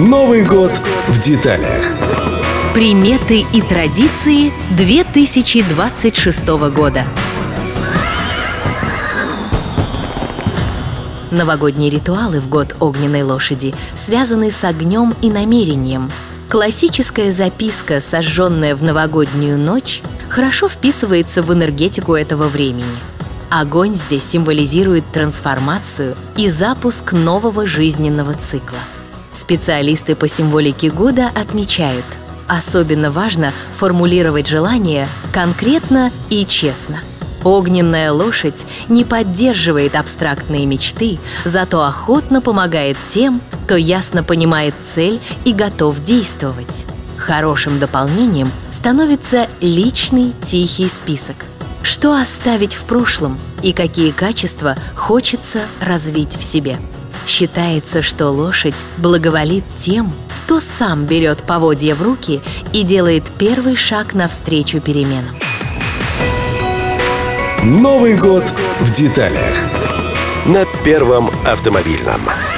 Новый год в деталях. Приметы и традиции 2026 года. Новогодние ритуалы в год огненной лошади связаны с огнем и намерением. Классическая записка, сожженная в новогоднюю ночь, хорошо вписывается в энергетику этого времени. Огонь здесь символизирует трансформацию и запуск нового жизненного цикла. Специалисты по символике года отмечают: особенно важно формулировать желания конкретно и честно. Огненная лошадь не поддерживает абстрактные мечты, зато охотно помогает тем, кто ясно понимает цель и готов действовать. Хорошим дополнением становится личный тихий список. Что оставить в прошлом и какие качества хочется развить в себе. Считается, что лошадь благоволит тем, кто сам берет поводья в руки и делает первый шаг навстречу переменам. Новый год в деталях. На Первом автомобильном.